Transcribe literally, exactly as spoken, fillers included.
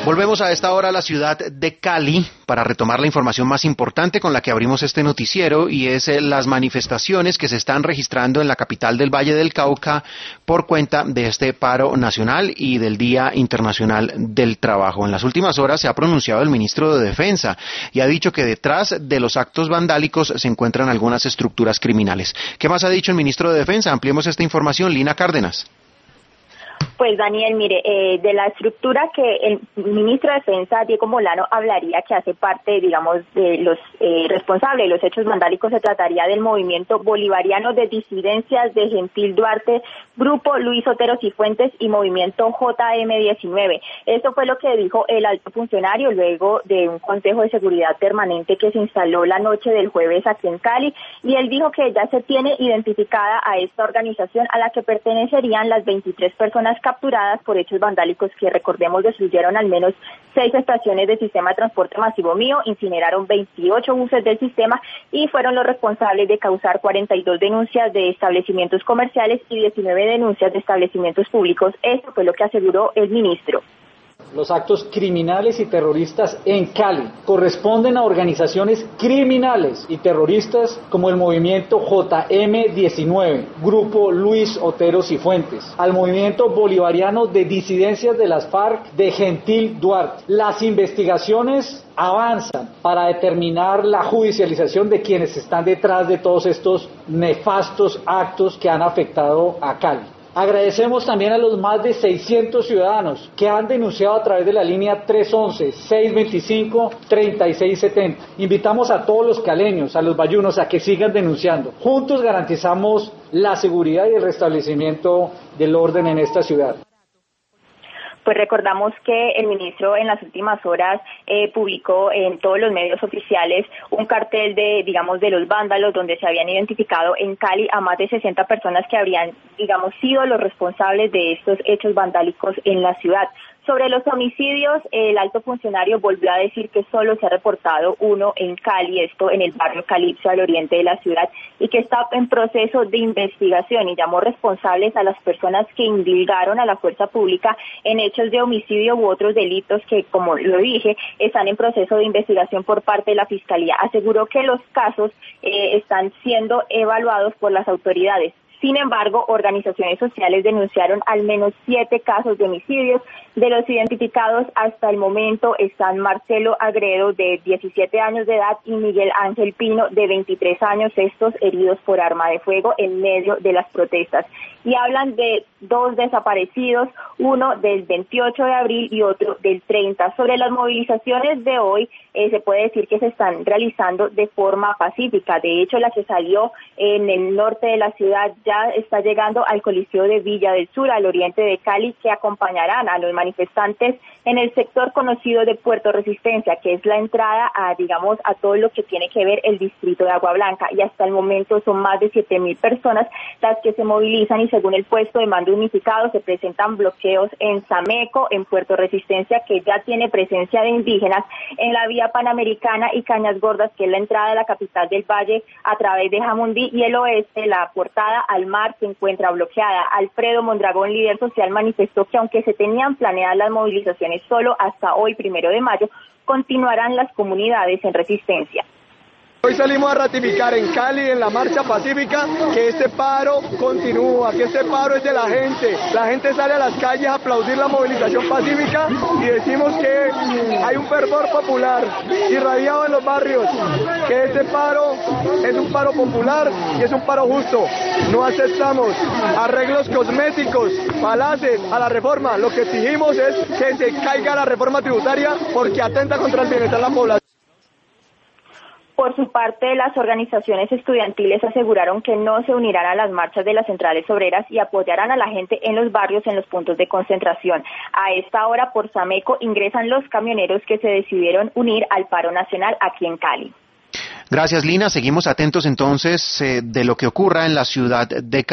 Volvemos a esta hora a la ciudad de Cali para retomar la información más importante con la que abrimos este noticiero, y es eh, las manifestaciones que se están registrando en la capital del Valle del Cauca por cuenta de este paro nacional y del Día Internacional del Trabajo. En las últimas horas se ha pronunciado el ministro de Defensa y ha dicho que detrás de los actos vandálicos se encuentran algunas estructuras criminales. ¿Qué más ha dicho el ministro de Defensa? Ampliemos esta información. Lina Cárdenas. Pues Daniel, mire, eh, de la estructura que el ministro de Defensa, Diego Molano, hablaría, que hace parte, digamos, de los eh, responsables de los hechos vandálicos, se trataría del Movimiento Bolivariano de Disidencias de Gentil Duarte, Grupo Luis Otero Cifuentes y Movimiento J M diecinueve. Esto fue lo que dijo el alto funcionario luego de un Consejo de Seguridad Permanente que se instaló la noche del jueves aquí en Cali, y él dijo que ya se tiene identificada a esta organización, a la que pertenecerían las veintitrés personas capturadas por hechos vandálicos que, recordemos, destruyeron al menos seis estaciones del sistema de transporte masivo mío, incineraron veintiocho buses del sistema y fueron los responsables de causar cuarenta y dos denuncias de establecimientos comerciales y diecinueve denuncias de establecimientos públicos. Esto fue lo que aseguró el ministro. Los actos criminales y terroristas en Cali corresponden a organizaciones criminales y terroristas como el movimiento J M diecinueve, Grupo Luis Otero Cifuentes, al movimiento bolivariano de disidencias de las FARC de Gentil Duarte. Las investigaciones avanzan para determinar la judicialización de quienes están detrás de todos estos nefastos actos que han afectado a Cali. Agradecemos también a los más de seiscientos ciudadanos que han denunciado a través de la línea tres once, seis veinticinco, treinta y seis setenta. Invitamos a todos los caleños, a los bayunos, a que sigan denunciando. Juntos garantizamos la seguridad y el restablecimiento del orden en esta ciudad. Pues recordamos que el ministro en las últimas horas eh, publicó en todos los medios oficiales un cartel de, digamos, de los vándalos, donde se habían identificado en Cali a más de sesenta personas que habrían, digamos, sido los responsables de estos hechos vandálicos en la ciudad. Sobre los homicidios, el alto funcionario volvió a decir que solo se ha reportado uno en Cali, esto en el barrio Calipso, al oriente de la ciudad, y que está en proceso de investigación, y llamó responsables a las personas que indilgaron a la fuerza pública en hechos de homicidio u otros delitos que, como lo dije, están en proceso de investigación por parte de la Fiscalía. Aseguró que los casos eh, están siendo evaluados por las autoridades. Sin embargo, organizaciones sociales denunciaron al menos siete casos de homicidios. De los identificados hasta el momento están Marcelo Agredo, de diecisiete años de edad, y Miguel Ángel Pino, de veintitrés años, estos heridos por arma de fuego en medio de las protestas. Y hablan de dos desaparecidos, uno del veintiocho de abril y otro del treinta. Sobre las movilizaciones de hoy, eh, se puede decir que se están realizando de forma pacífica. De hecho, la que salió en el norte de la ciudad ya está llegando al Coliseo de Villa del Sur, al oriente de Cali, que acompañarán a los manifestantes en el sector conocido de Puerto Resistencia, que es la entrada a, digamos, a todo lo que tiene que ver el distrito de Agua Blanca. Y hasta el momento son más de siete mil personas las que se movilizan, y según el puesto de mando unificado se presentan bloqueos en Sameco, en Puerto Resistencia, que ya tiene presencia de indígenas, en la vía Panamericana y Cañas Gordas, que es la entrada de la capital del Valle a través de Jamundí, y el oeste, la portada al mar, se encuentra bloqueada. Alfredo Mondragón, líder social, manifestó que aunque se tenían planeadas las movilizaciones solo hasta hoy, primero de mayo, continuarán las comunidades en resistencia. Hoy salimos a ratificar en Cali, en la marcha pacífica, que este paro continúa, que este paro es de la gente. La gente sale a las calles a aplaudir la movilización pacífica y decimos que hay un fervor popular irradiado en los barrios, que este paro es un paro popular y es un paro justo. No aceptamos arreglos cosméticos, falaces a la reforma. Lo que exigimos es que se caiga la reforma tributaria porque atenta contra el bienestar de la población. Por su parte, las organizaciones estudiantiles aseguraron que no se unirán a las marchas de las centrales obreras y apoyarán a la gente en los barrios, en los puntos de concentración. A esta hora, por Sameco, ingresan los camioneros que se decidieron unir al paro nacional aquí en Cali. Gracias, Lina. Seguimos atentos entonces eh, de lo que ocurra en la ciudad de Cali.